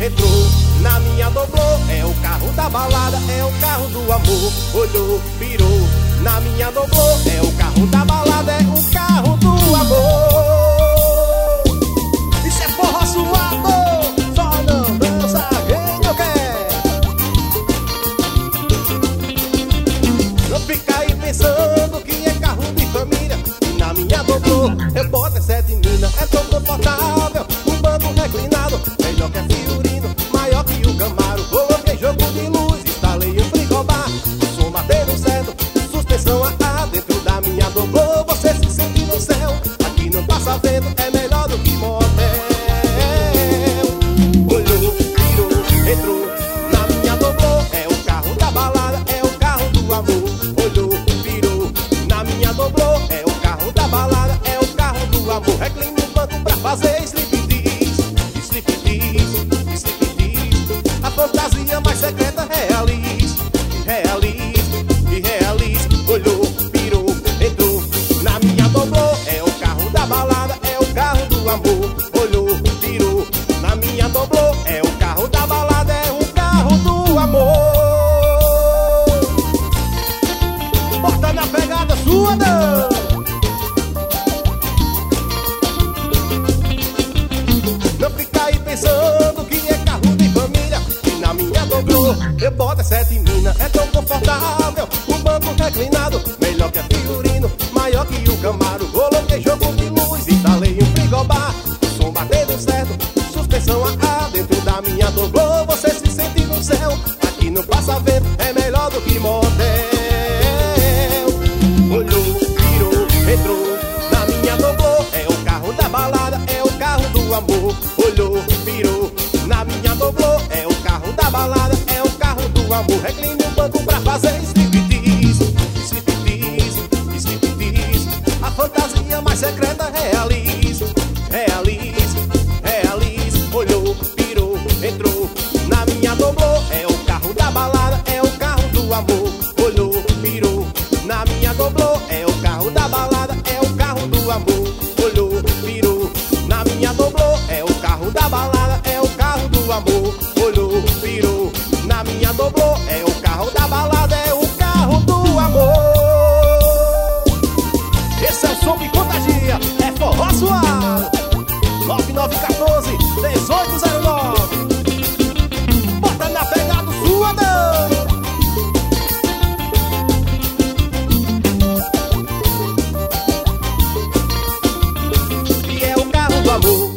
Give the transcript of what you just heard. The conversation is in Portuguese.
entrou na minha doblô. É o carro da balada, é o carro do amor. Olhou, pirou na minha doblô. É o carro da balada, é o carro do amor. Isso é forró suado, só não dança quem não quer. Não fica aí pensando que é carro de família. E na minha doblô, eu boto é 7 mina. É tão confortável, um banco reclinado, melhor que a Fiorino, maior que o Camaro. Coloquei jogo de luz, instalei um frigobar, som batendo certo, suspensão AA dentro da minha doblô. Você se sente no céu, aqui não passa vento, é melhor do que motel. Olhou, virou, entrou na minha doblô. É o carro da balada, é o carro do amor. Olhou, virou na minha doblô. É o carro da balada, é o carro do amor. Recline no banco pra fazer striptease, striptease, striptease. A fantasia mais secreta realize, realize e realize. Olhou, virou, entrou na minha doblô. É o carro da balada, é o carro do amor. Olhou, virou na minha doblô. É o carro da balada, é o carro do amor. Bota na pegada sua, não. Não fica aí pensando que é carro de família. E na minha doblô, eu boto é 7 mina. É tão confortável, um banco reclinado, melhor que a Fiorino, maior que o Camaro. Coloquei jogo de luz, instalei um frigobar, som batendo certo, suspensão AA dentro da minha doblô. Você se sente no céu, aqui não passa vento, é melhor do que motel. Olhou, virou, entrou na minha doblô. É o carro da balada, é o carro do amor. Olhou, virou na minha doblô. É o carro da balada, é o carro do amor. Recline um banco pra fazer striptease, striptease, striptease. A fantasia mais secreta realize, realize, realize. Olhou, virou, entrou na minha doblô. É o carro da balada, é o carro do amor. Olhou, virou na minha doblô. É o carro da balada, é o carro do amor. Olhou, virou na minha doblô. É o carro da balada, é o carro do amor. Olhou, virou na minha doblô. É o carro da balada, é o carro do amor. Esse é o som que contagia, é forró suado. 9914-1809. Bota na pegada sua, não. E é o carro do amor.